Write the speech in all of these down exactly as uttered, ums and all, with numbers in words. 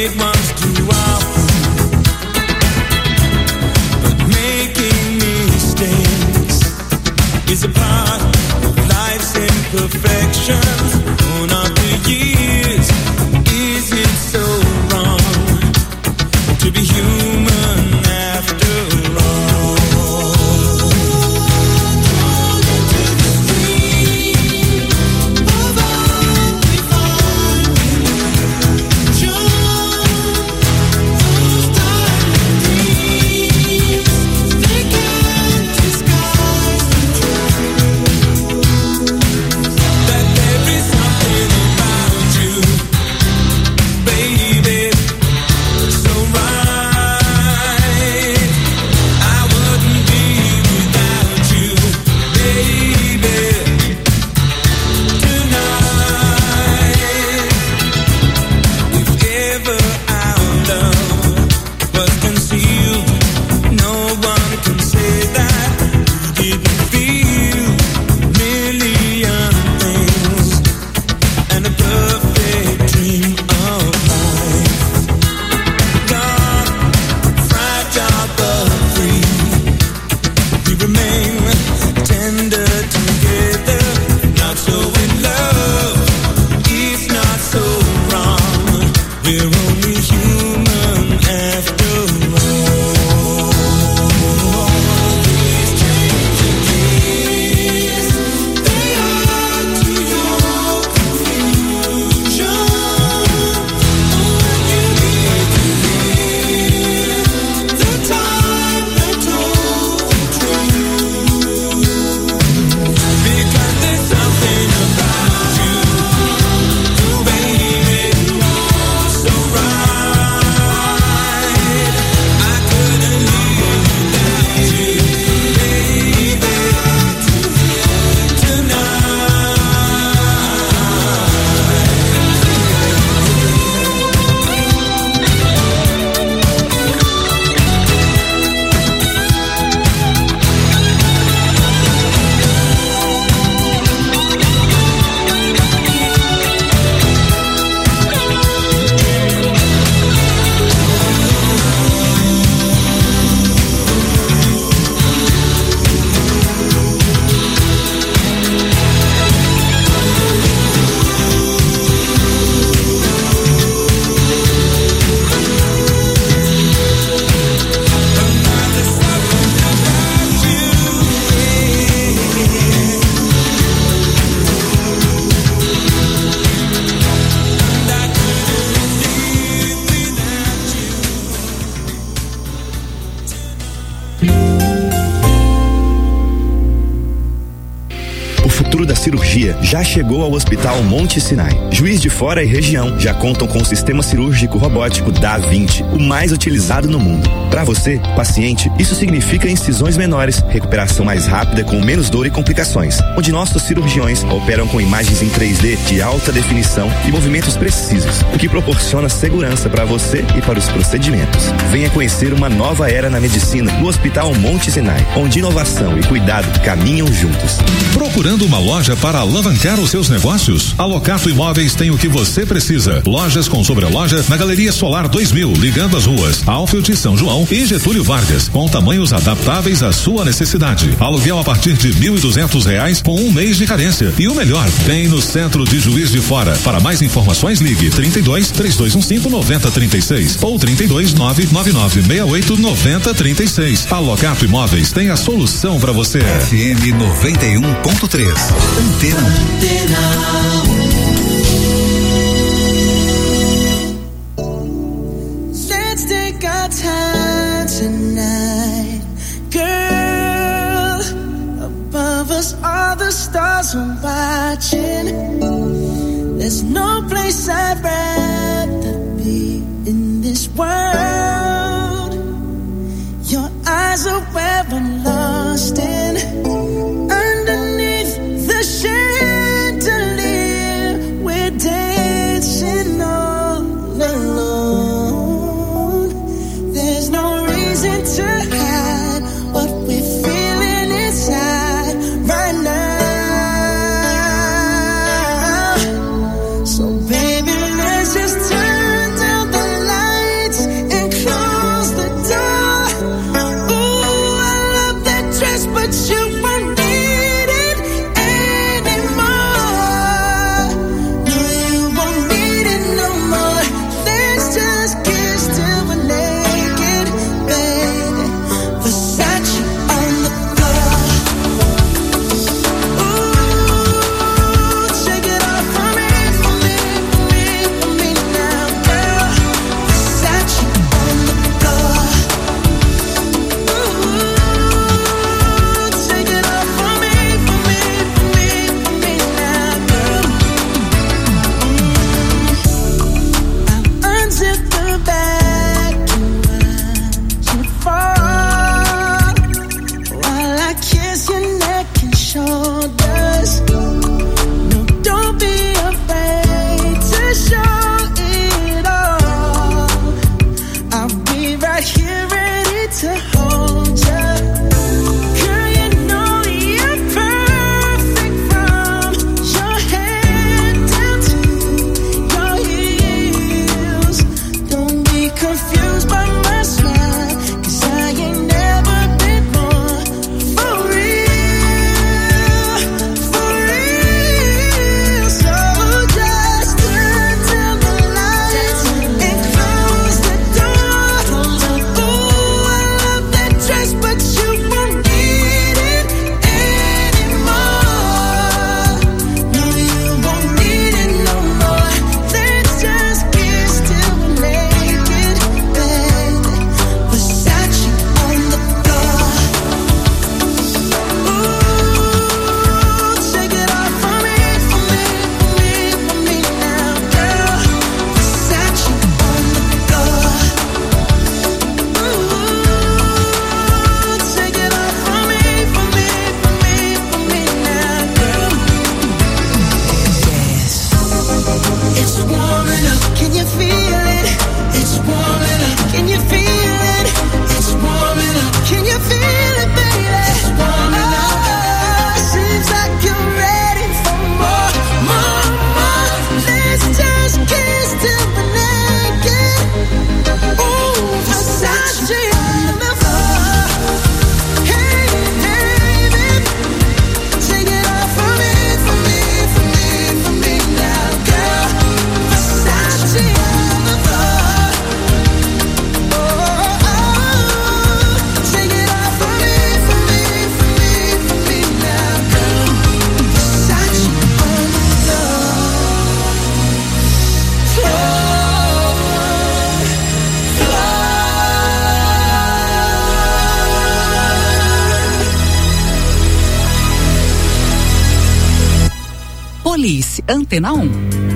da cirurgia já chegou ao Hospital Monte Sinai. Juiz de Fora e região já contam com o sistema cirúrgico robótico Da Vinci, o mais utilizado no mundo. Para você, paciente, isso significa incisões menores, recuperação mais rápida com menos dor e complicações, onde nossos cirurgiões operam com imagens em três D de alta definição e movimentos precisos, o que proporciona segurança para você e para os procedimentos. Venha conhecer uma nova era na medicina no Hospital Monte Sinai, onde inovação e cuidado caminham juntos. Procurando uma loja para alavancar os seus negócios? A Locato Imóveis tem o que você precisa. Lojas com sobreloja na Galeria Solar dois mil, ligando as ruas Alfield, São João e Getúlio Vargas, com tamanhos adaptáveis à sua necessidade. Aluguel a partir de mil e duzentos reais com um mês de carência. E o melhor, tem no centro de Juiz de Fora. Para mais informações, ligue trinta e dois, três dois um cinco, nove zero três seis ou trinta e dois, nove nove nove seis oito, nove zero três seis. A Locato Imóveis tem a solução para você. F M noventa e um ponto três. Antena Let's take our time tonight, girl. Above us all the stars are watching. There's no place I'd rather be in this world. Your eyes are where I'm lost in. Underneath the chandelier, we're dancing all alone. There's no reason to hide what we're feeling inside right now. So baby, let's just warming up. Can you feel it? It's warming up. Can you feel it? It's warming up. Can you feel it, baby? It's warming up. Oh, seems like you're ready for more, more, more. Let's just kiss till we're naked. Ooh, Versace on the floor. Hey, hey, baby, take it off for me, for me, for me, for me now, girl. Versace on the floor. Oh, oh, oh, take it off for me, for me, for me, for me now, girl. Versace on the floor. Police, Antena um.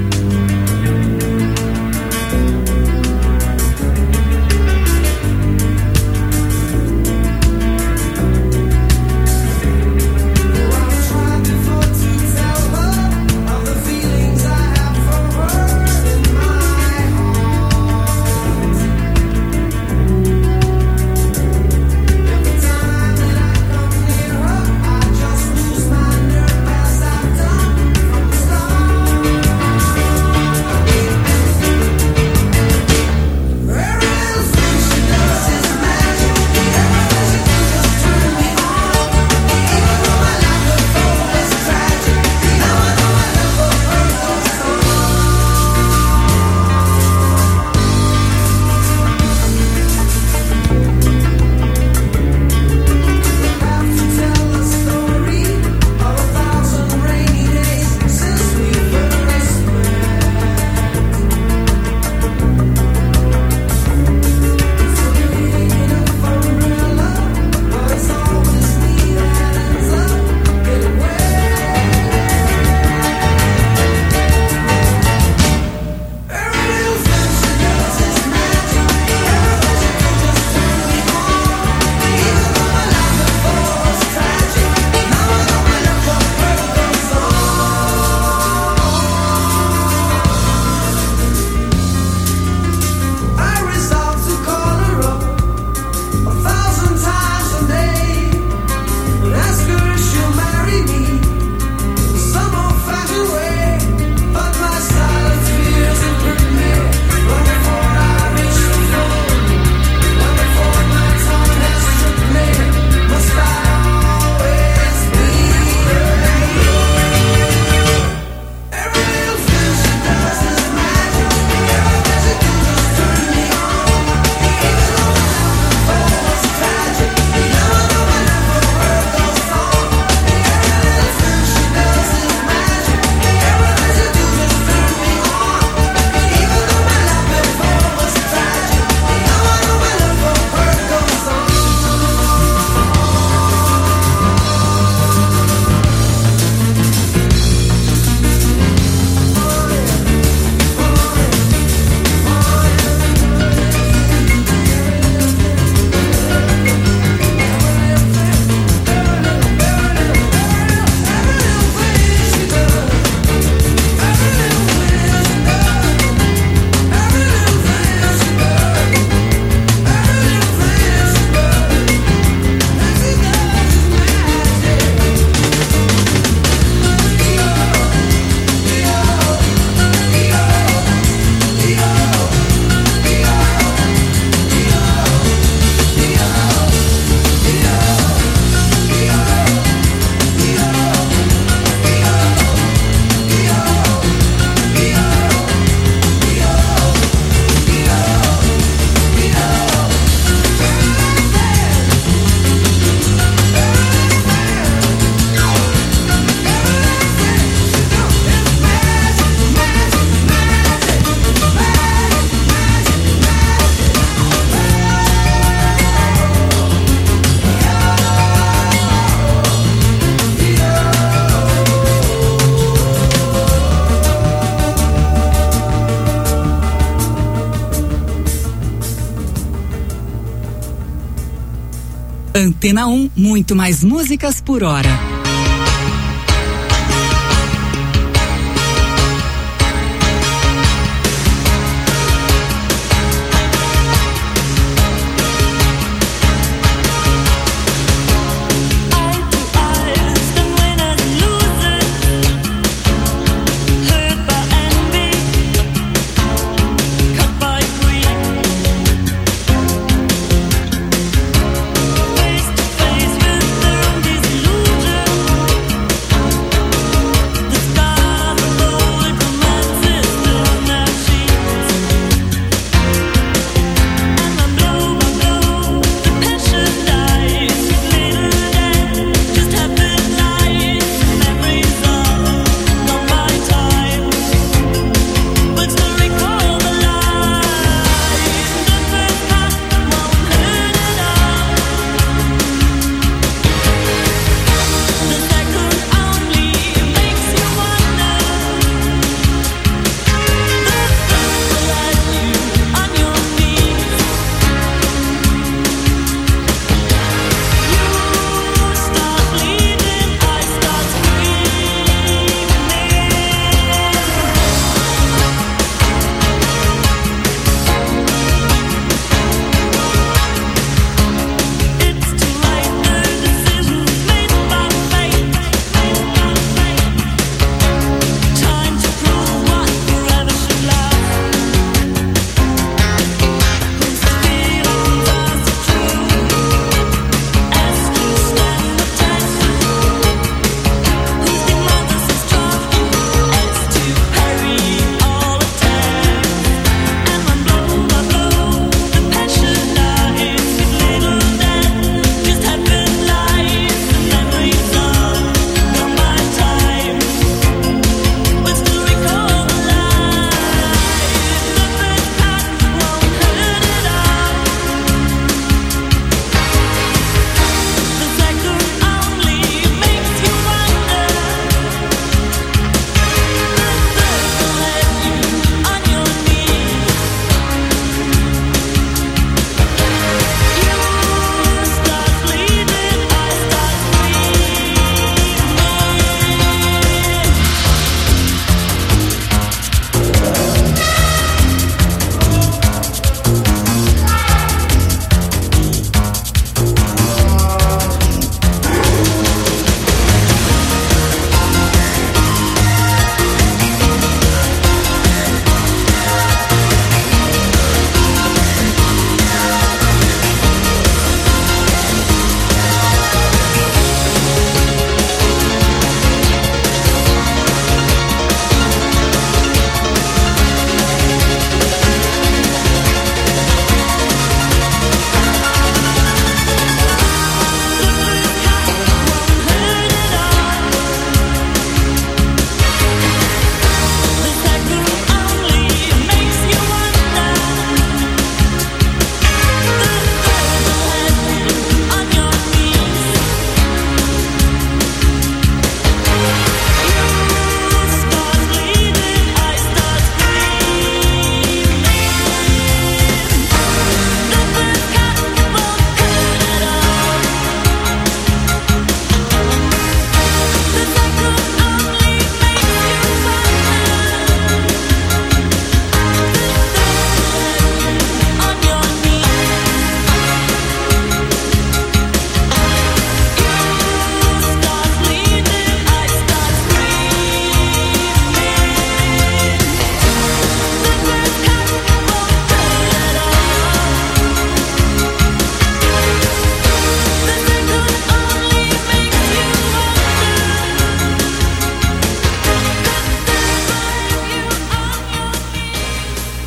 Antena um, muito mais músicas por hora.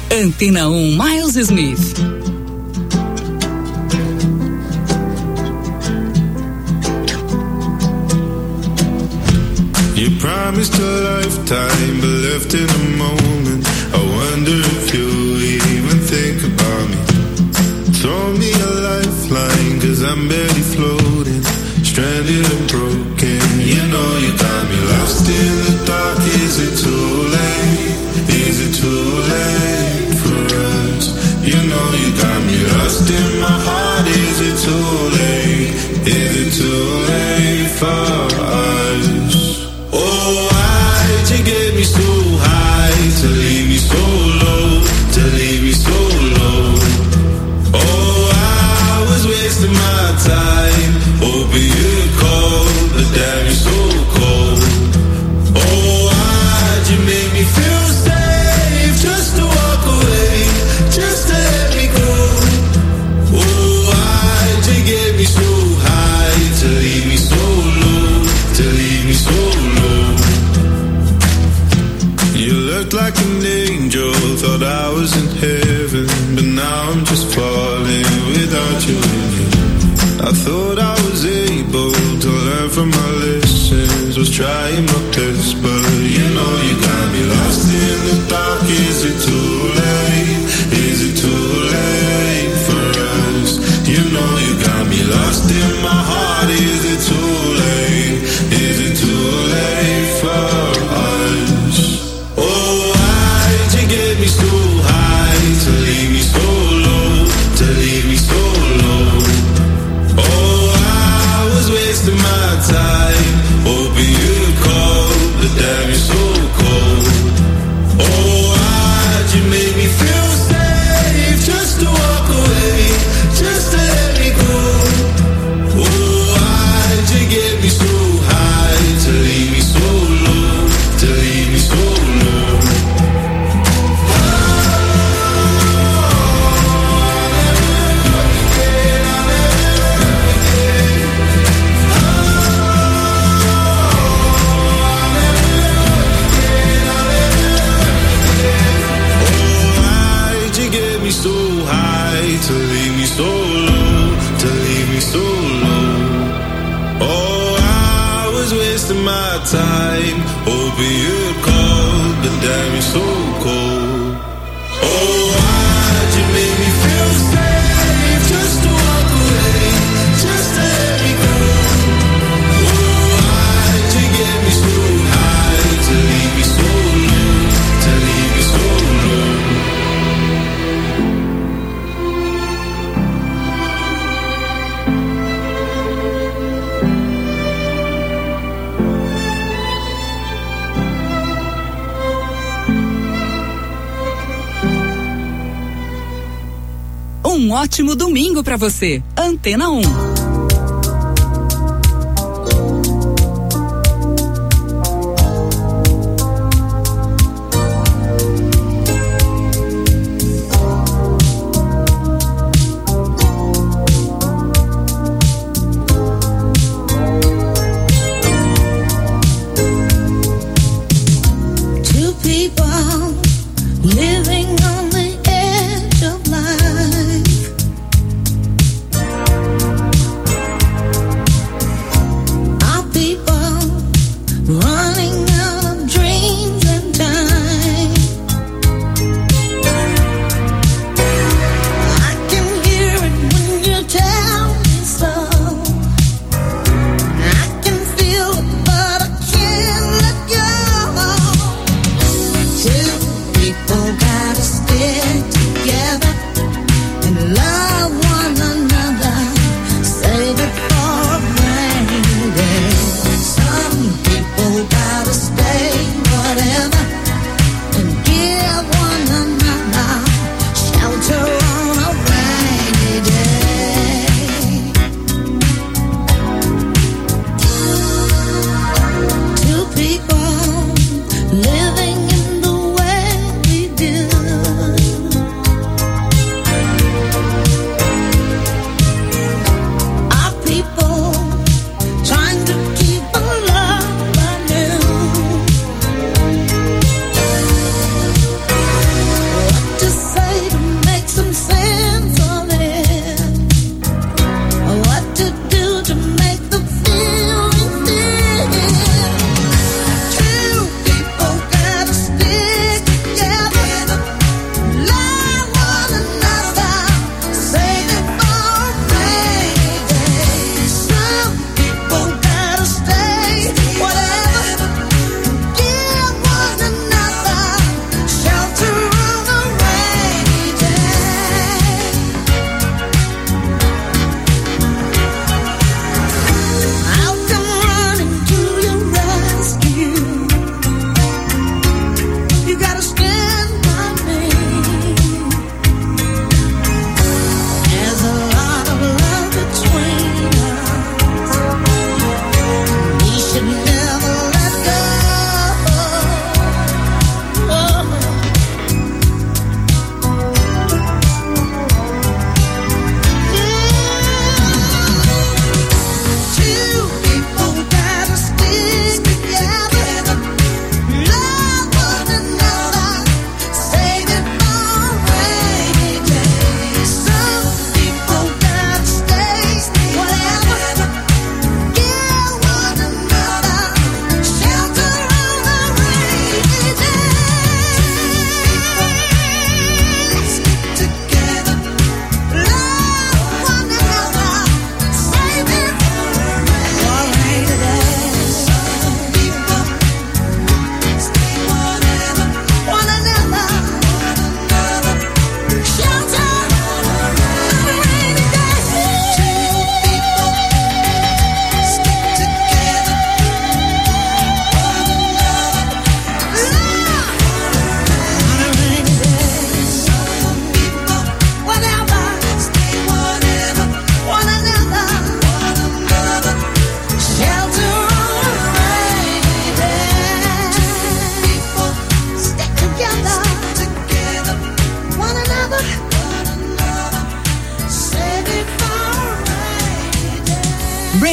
Antena um Miles Smith. You promised a lifetime, but left in a moment. I wonder if you even think about me. Throw me a lifeline, cause I'm barely floating, stranded and broken. You know you got me lost in the dark. Is it too late? Is it too late for us? You know you got me lost in my heart. Is it too late? Is it too late for us? Oh, why'd you get me so high to leave me so low, to leave me so low? Oh, I was wasting my time, hoping you'd call, but damn, you're so cold. Oh, why'd you make me feel safe, just to walk away, just to let me go? Oh, why'd you get me so high to leave me so low, to leave me so low? You looked like an angel, thought I was in heaven, but now I'm just falling without you in it. I thought I was able to learn from my lessons, was trying my best, but you know you got me lost in the dark. Is it too late? Is it too late for us? You know you got me lost in my heart. Is it too late? Is it too late for us? Oh, why'd you get me so high to leave me so low, to leave me so low? Oh, I was wasting my time, hoping you'd call, but damn, you're so cold. Oh, why'd you make me feel safe, just to walk away, just to let me go? Oh, why'd you get me so high to leave me so low, to leave me so low? So high to leave me so low, to leave me so low. Oh, I was wasting my time, hoping you'd call, but damn, you're so cold. Oh, why'd you make me feel safe, just to walk away, just to let me go? Oh, why'd you get me so high to leave me so low, to leave me so low? Um ótimo domingo pra você. Antena um. Two people living on the edge of life. Our people running out of dreams and time. I can hear it when you tell me so. I can feel it, but I can't let go. Two people gotta stay.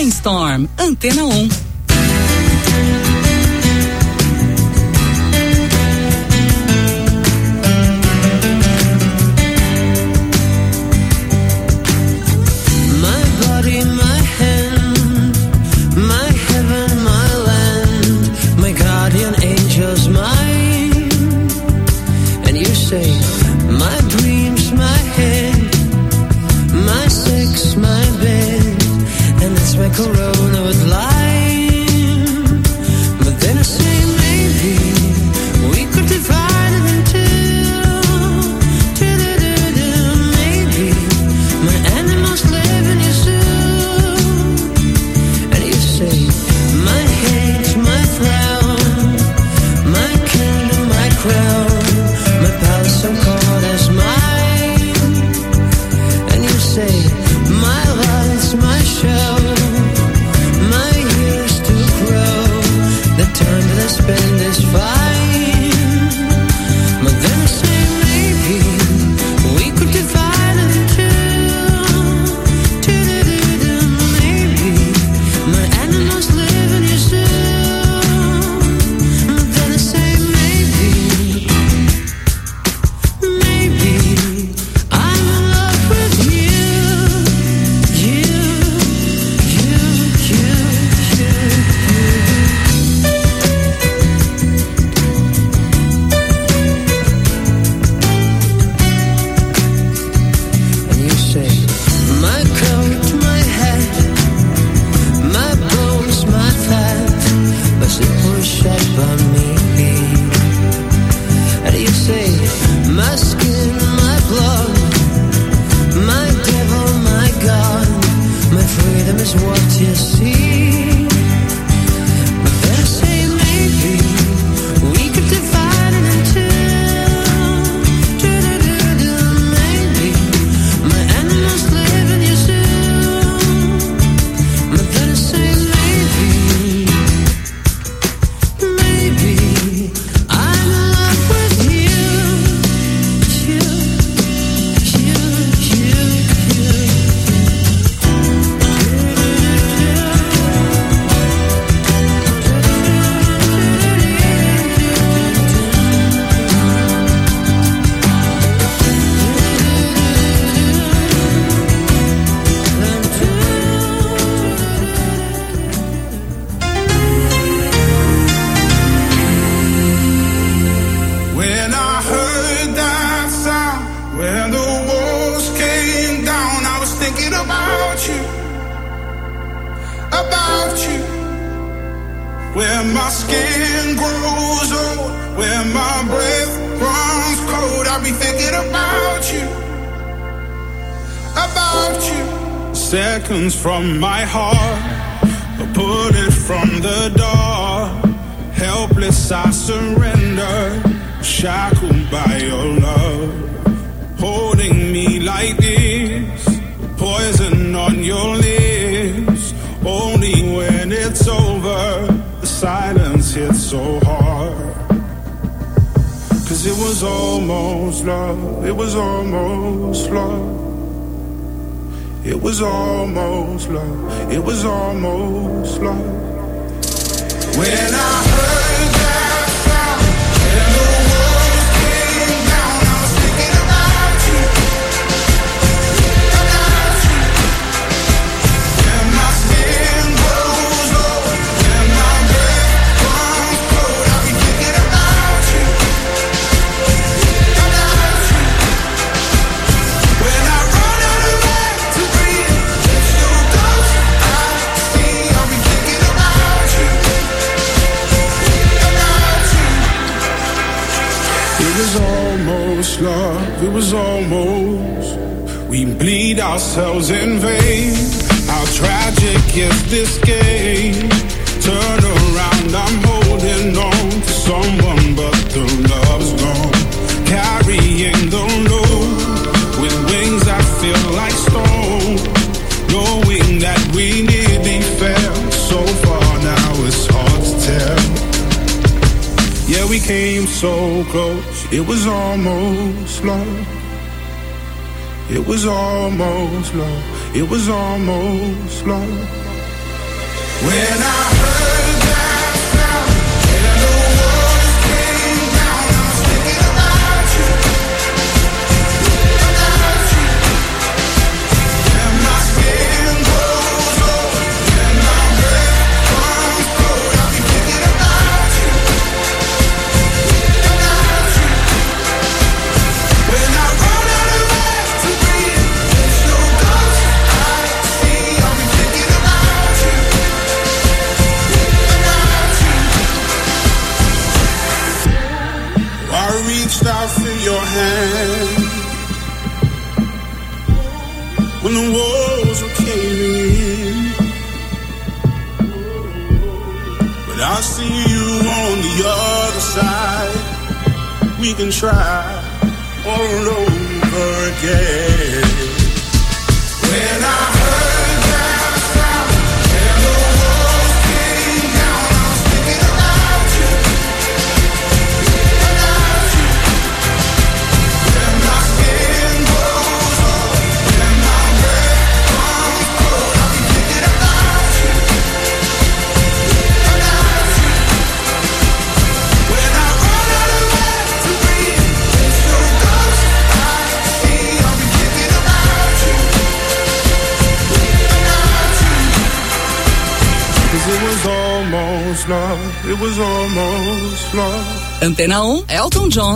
Brainstorm, Antena um. Corona with lime, but then I say maybe we could divide it in two. Maybe my animals live in your zoo, and you say my hate, my frown, my kingdom, my crown, my palace so called as mine, and you say my lights, my show. Time that I spend is fine, but then I say maybe we could divide it in two. Maybe my animals live in your zoo, but then I say maybe, maybe I'm in love with you, you, you, you, you, you. Is what you see, but then I say maybe we could divide it in two. Maybe my animals live in your zoo, but then I say maybe, maybe I'm in love with you, you, you, you, you. Where my skin grows old, where my breath runs cold, I'll be thinking about you, about you. Seconds from my heart, a bullet from the door. Helpless I surrender, shackled by your love. Holding me like this, poison on your lips. Only when it's over, the silence hits so hard. Cause it was almost love, it was almost love. It was almost love, it was almost love. When I heard that sound, and the walls came down, I was thinking about you, about you. When my skin grows old, when my breath runs cold, I'll be thinking about you, about you. When I run out of air to breathe, it's your ghost I see, I'll be thinking about you. It was almost love, it was almost. We bleed ourselves in vain. How tragic is this game? Turn around, I'm holding on to someone, but the love's gone. Carrying the load with wings that feel like stone. Knowing that we nearly fell so far, now it's hard to tell. Yeah, we came so close, it was almost love. It was almost love, it was almost love. When the walls were caving in, but I see you on the other side. We can try all over again. When I heard that sound and the walls came down, I was thinking about you, about you. When my skin goes up, when my breath comes cold, I'll be thinking about you, about you. When I run out of air to breathe, it's your ghost I see. I'll be thinking about you, about you. 'Cause it was almost love, it was almost love. Antena um, Elton John.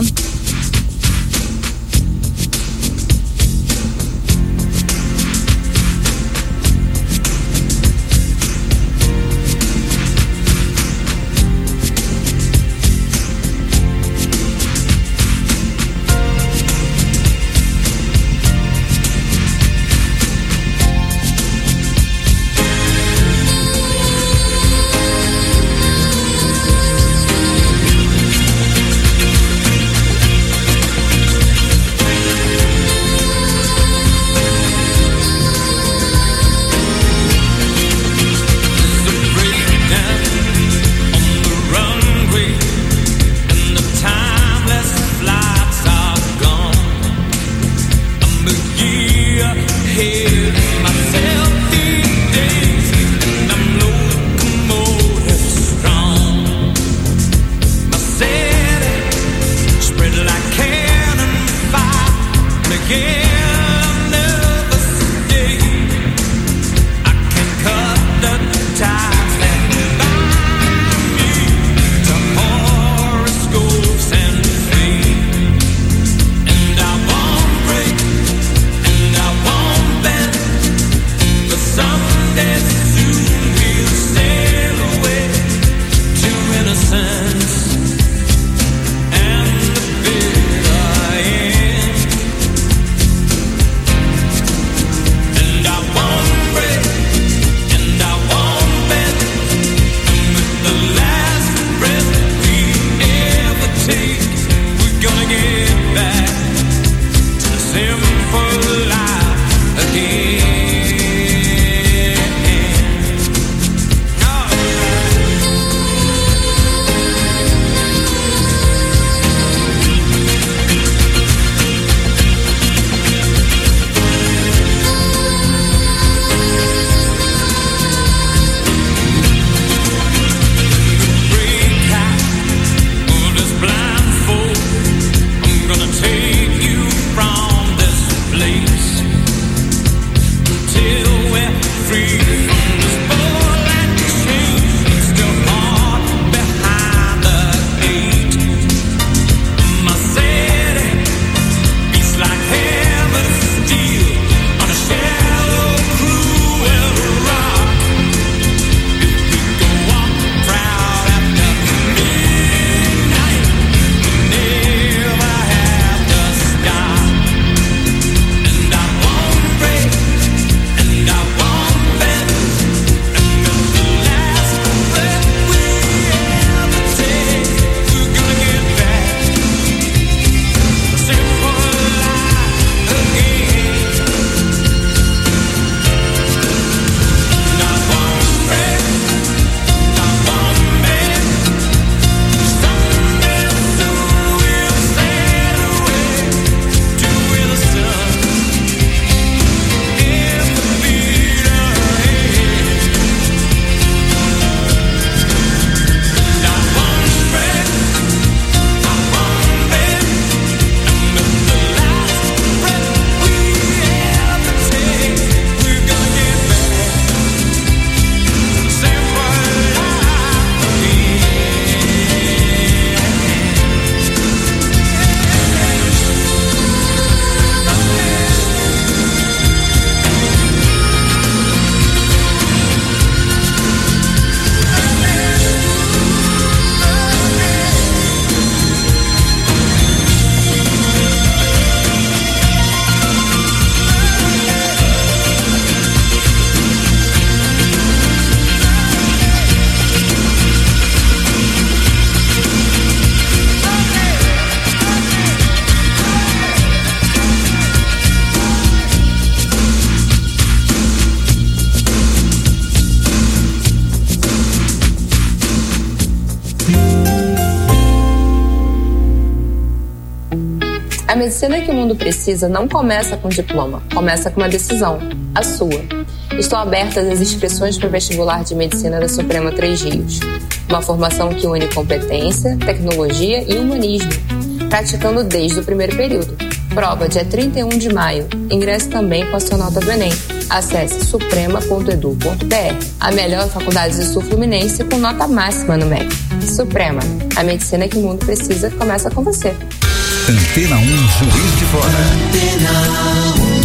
A medicina que o mundo precisa não começa com diploma, começa com uma decisão, a sua. Estão abertas as inscrições para o vestibular de medicina da Suprema Três Rios. Uma formação que une competência, tecnologia e humanismo, praticando desde o primeiro período. Prova dia trinta e um de maio. Ingresse também com a sua nota do Enem. Acesse suprema ponto edu ponto br. A melhor faculdade do Sul Fluminense com nota máxima no M E C. Suprema, a medicina que o mundo precisa começa com você. Antena um, Juiz de Fora. Antena um.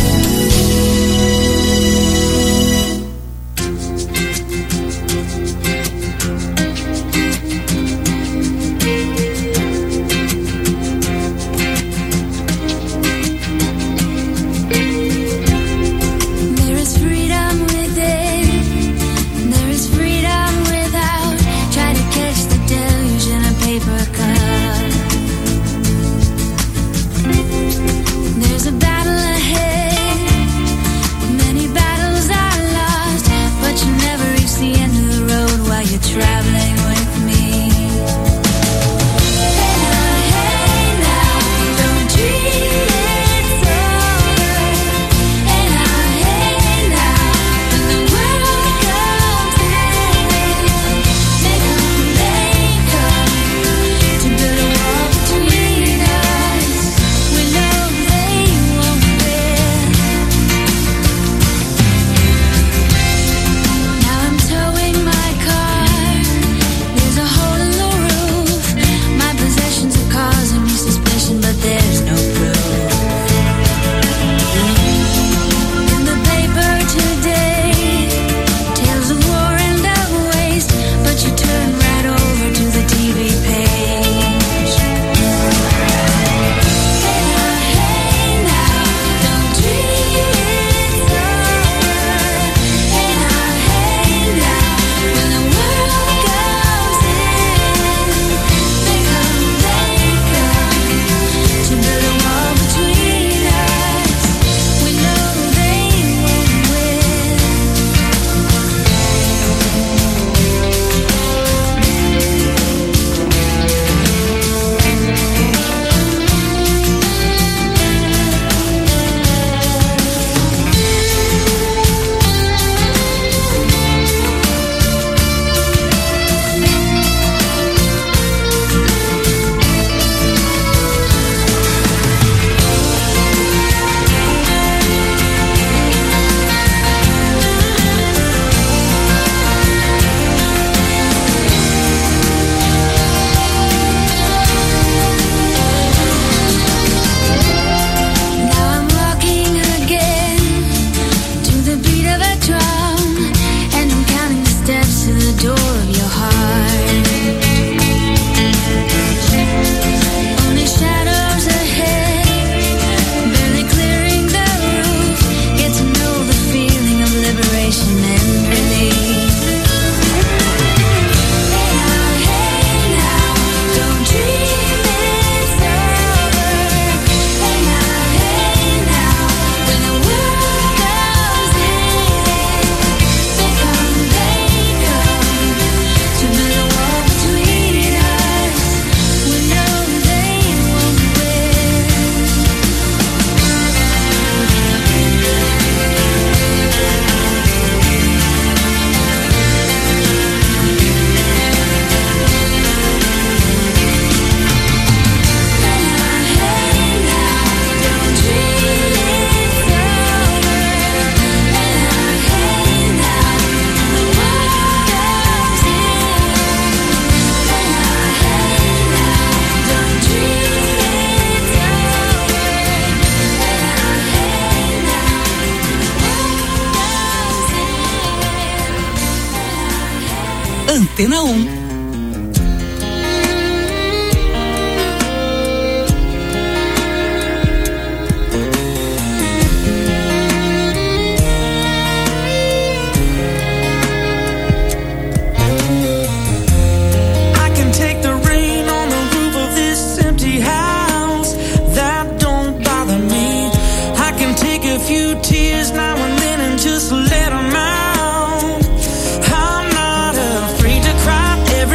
Antena um.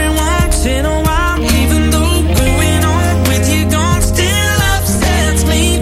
In a while, even though going on with you gone still upsets me.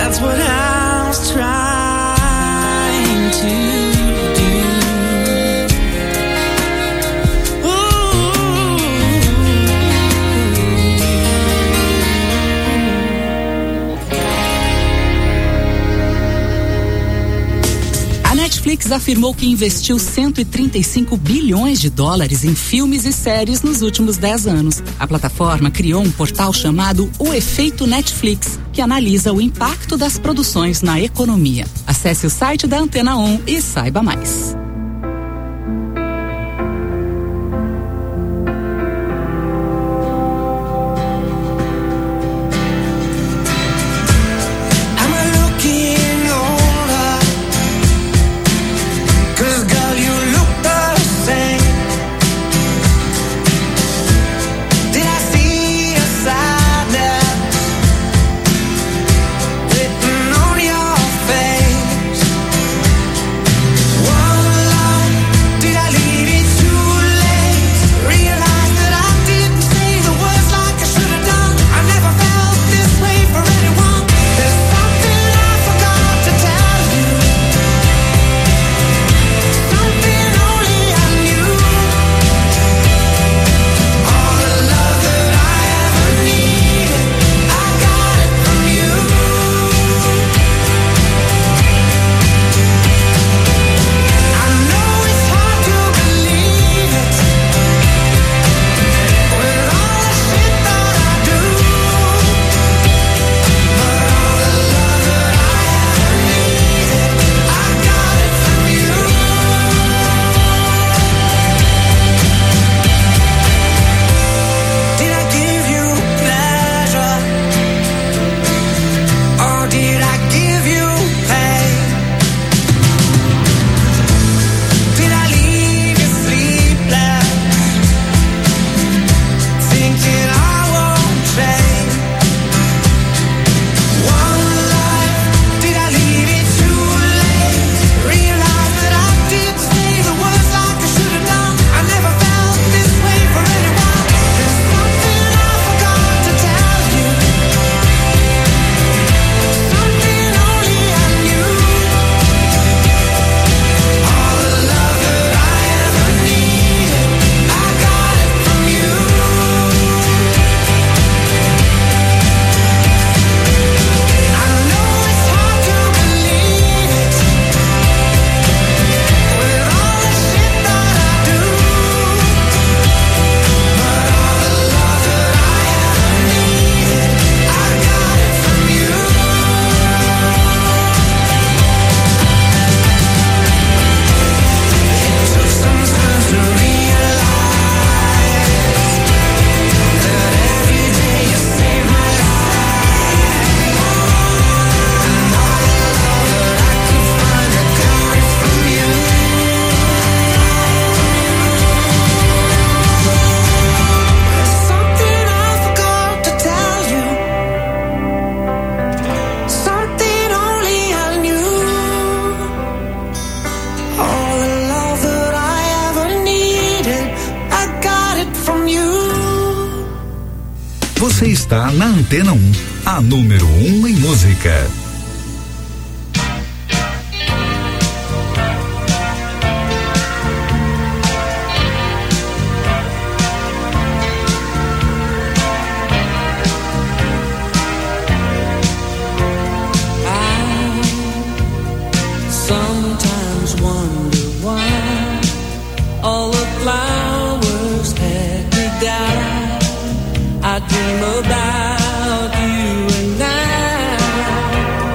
That's what I was trying to do. A Netflix afirmou que investiu cento e trinta e cinco bilhões de dólares em filmes e séries nos últimos dez anos. A plataforma criou um portal chamado O Efeito Netflix, que analisa o impacto das produções na economia. Acesse o site da Antena um e saiba mais. Você está na Antena um, a número um em música. I dream about you and I.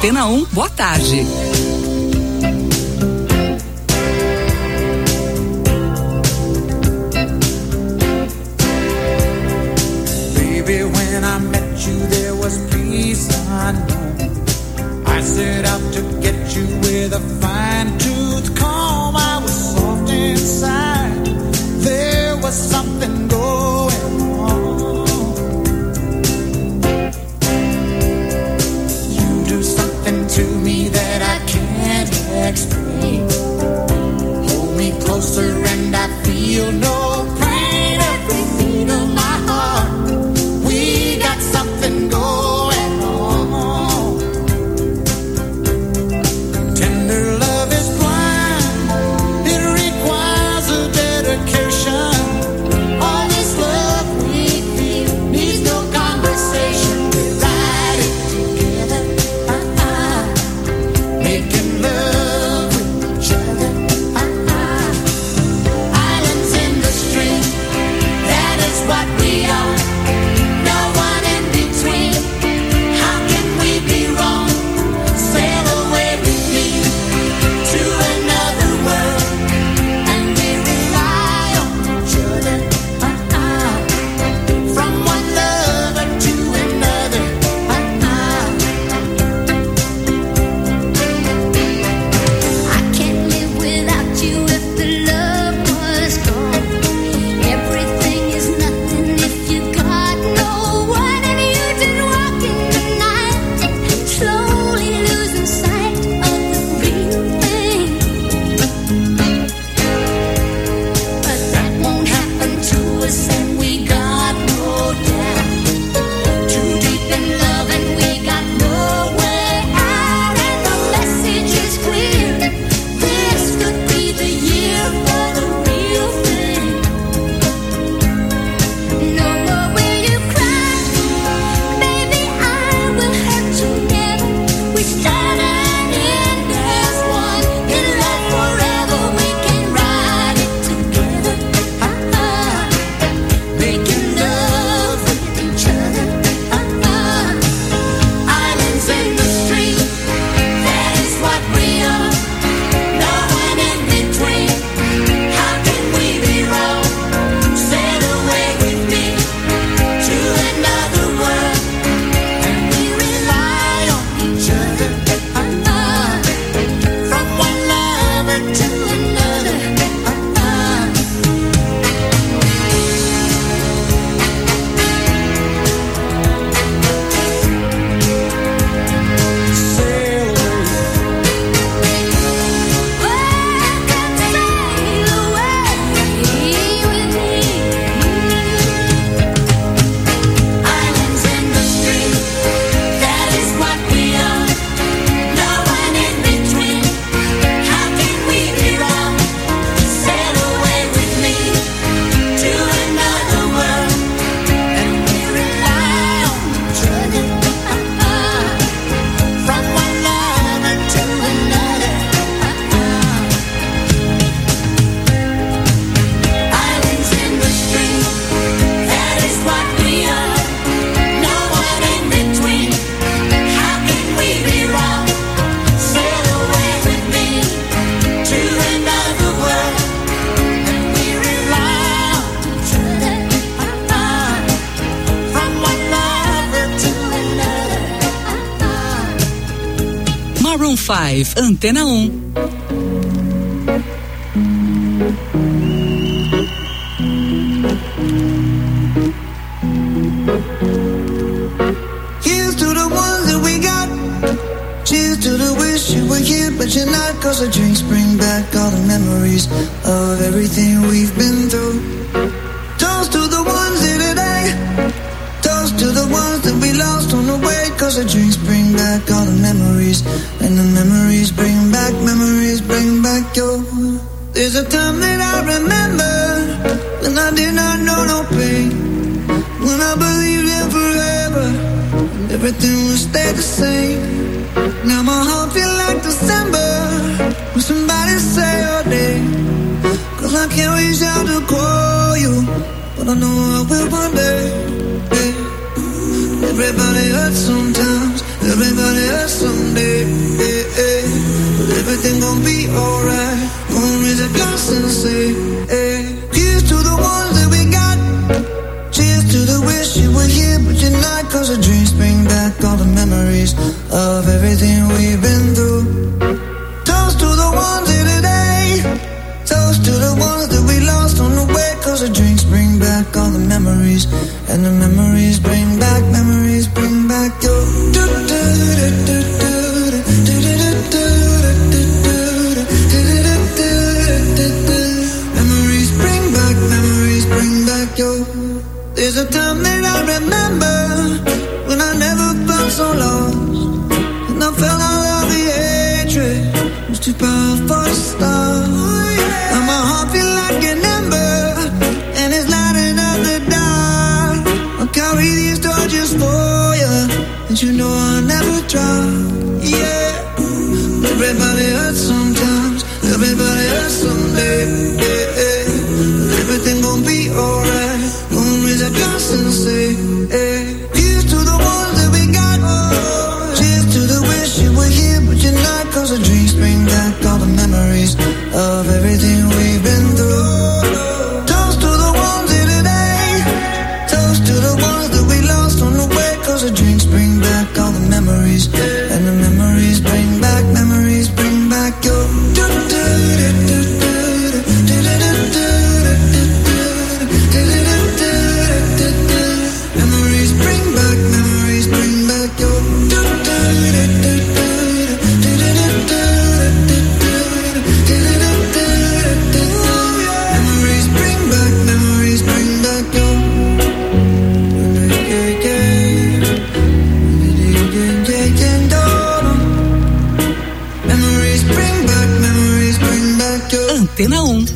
Antena um, boa tarde. Baby, when I met you, there was peace unknown. I set out to get you with a fine-tooth comb. I was soft inside. There was something going on. You do something to me that I can't explain. Hold me closer and I feel no pain. Every beat of my heart, we got something going on. Tender love is blind, it requires a dedication. All this love we feel needs no conversation. We ride it together, uh-uh. Making love with each other, uh-uh. Islands in the stream, that is what we are. No one in between. How can we be wrong? Sail away with me to another world, and we rely on each other, uh-uh. From one lover to another, uh-uh. I can't live without you if the love was gone. Everything is nothing if you got no one, and you just walking the night, slowly losing sight of the real thing. But that won't happen to us, and we got no doubt. Too deep in love, and we got no way out, and the message is clear. This could be the year for the real thing. No more will you cry, baby, I will hurt you never. We stand and end as one, in love forever. We can ride it together, uh-uh. Making love with each other, uh-uh. Islands in the stream, that is what we are. No one in between. How can we be wrong? Sail away with me to another world, and we rely on each other, uh-uh. From one lover to another, uh-uh. Sail away. Welcome, sail away with me. Islands in the stream, that is what we are. No one in between. How can we be wrong? Sail away with me to another world, and we rely on each other, uh-uh. From one lover to another, uh-uh. Islands in the stream, that is what we are. No one in between. How can we be wrong? Sail away with me to another world, and we rely on each other, uh-uh. From one lover to another, uh-uh. Maroon five, Antena um. Here's to the ones that we got. Cheers to the wish you were here, but you're not. Cause the drinks bring back all the memories of everything we've been through. Toast to the ones here today. Toast to the ones that we lost on the way. Cause the drinks bring back all the memories, and the memories bring back, memories bring back your. There's a time that I remember when I did not know no pain, when I believed in forever, and everything would stay the same. Now my heart feel like December when somebody say your name. Cause I can't reach out to call you, but I know I will one day. Yeah. Everybody hurts sometimes, everybody hurts someday. everything gon' be alright. Gonna raise a glass and say, hey. Here's to the ones that we got. Cheers to the wish you were here, but you're not. Cause the dreams bring back all the memories of everything we've been through. Toast to the ones here today. Toast to the ones that we lost on the way. Cause the drinks bring back all the memories. And the memories bring back, memories bring back your memories bring back, memories bring back your. There's a time that I remember when I never felt so lost, and I felt all of the hatred was too powerful to stop. Now my heart feel like an ember, and it's lighting up the dark. I'll carry these torches for you, and you know I'll never drop. Yeah, everybody hurts sometimes, everybody hurts someday. Yeah, yeah. Everything gon' be alright. Gonna raise a glass and say, hey. Here's to the ones that we got. Cheers to the wish you were here, but you're not. Cause the drinks bring back all the memories of everything we've been through. Toast to the ones here today. Toast to the ones that we lost on the way. Cause the drinks bring back all the memories. And the memories bring back, memories bring back your. Memories bring back, memories bring back your. Memories bring back, memories bring back your. Memories bring back, memories bring back your. Antena um.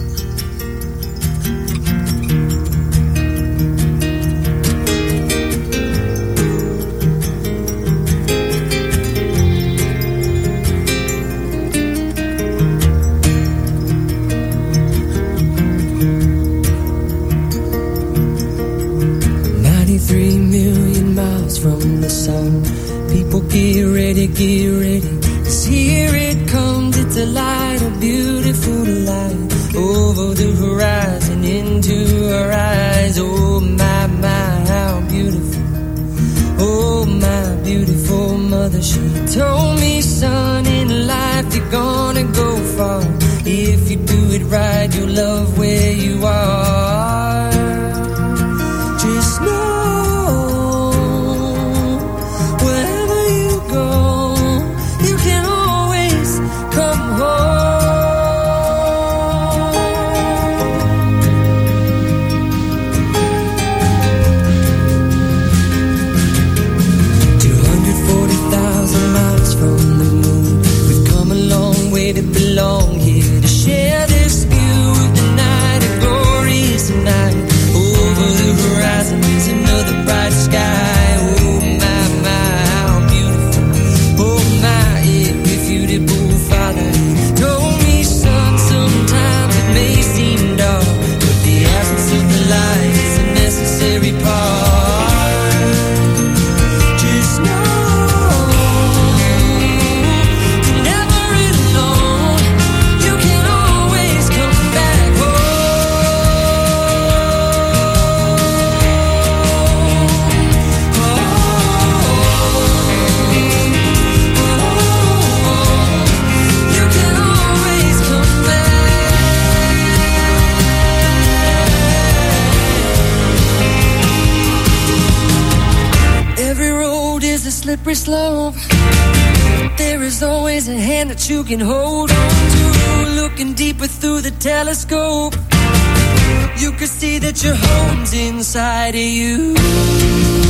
ninety-three million miles from the sun. People get ready, get ready. 'Cause here it comes, it's a light, a beautiful light. Over the horizon, into our eyes. Oh my, my, how beautiful. Oh my beautiful mother, she told me, son, in life you're gonna go far. If you do it right, you'll love where you are. Just know, wherever you go, you can always come home. two hundred forty thousand miles from the moon, we've come a long way to belong here, to share this view of the night, a glorious night. Over the horizon is another bright sky. Oh my, my, how beautiful. Oh my, yeah, if you did both, Father, he told me, son, sometimes it may seem dark, but the absence of the light is a necessary part. Just know you're never alone. You can always come back You can always come back. Every road is a slippery slope. There is always a hand that you can hold on to. Looking deeper through the telescope, you can see that your home's inside of you.